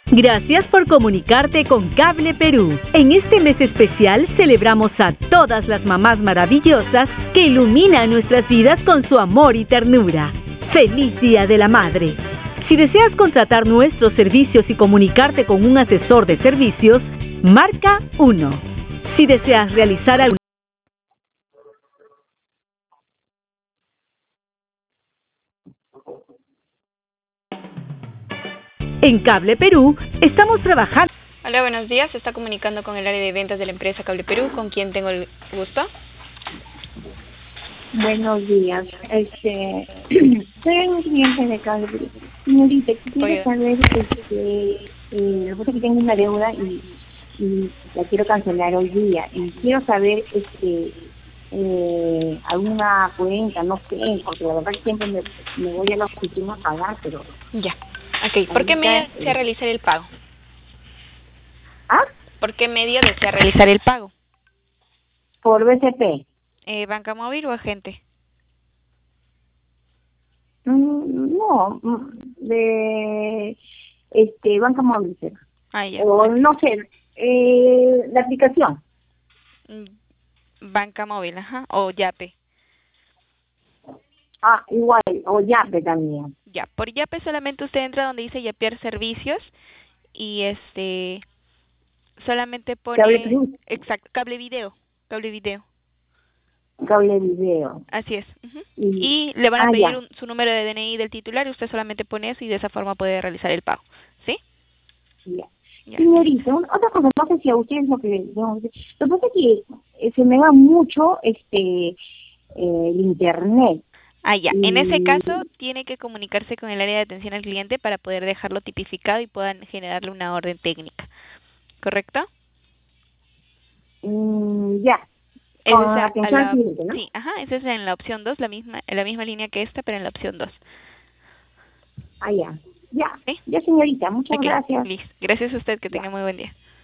Gracias por comunicarte con Cable Perú. En este mes especial celebramos a todas las mamás maravillosas que iluminan nuestras vidas con su amor y ternura. ¡Feliz Día de la Madre! Si deseas contratar nuestros servicios y comunicarte con un asesor de servicios, marca 1. Si deseas realizar algún En Cable Perú estamos trabajando. Hola, buenos días. Se está comunicando con el área de ventas de la empresa Cable Perú. ¿Con quién tengo el gusto? Buenos días. Soy un cliente de Cable Perú. Señorita, quisiera saber, lo que tengo una deuda y la quiero cancelar hoy día. Y quiero saber, alguna cuenta, no sé, porque la verdad que siempre me voy a la oficina a pagar, pero... Ya. Ok. ¿Por qué medio desea realizar el pago? ¿Ah? ¿Por qué medio desea realizar el pago? Por BCP. ¿Banca móvil o agente? No, de banca móvil. Ya. O no sé, la aplicación. Banca móvil, ajá, o Yape. Igual, o Yape también. Ya, por Yape solamente usted entra donde dice Yapear servicios y solamente pone... Cable Plus. Exacto, cable video. Cable video. Así es. Y le van a pedir su número de DNI del titular y usted solamente pone eso y de esa forma puede realizar el pago. ¿Sí? Ya. Señorita, otra cosa, no sé si a ustedes lo que pasa es que se me va mucho el internet. Ya. En ese caso, tiene que comunicarse con el área de atención al cliente para poder dejarlo tipificado y puedan generarle una orden técnica. ¿Correcto? Ya. Esa es atención al cliente, ¿no? Sí, ajá, esa es en la opción 2, en la misma línea que esta, pero en la opción 2. Ya. Ya. ¿Sí? Ya, señorita, muchas gracias. Listo. Gracias a usted, que tenga muy buen día.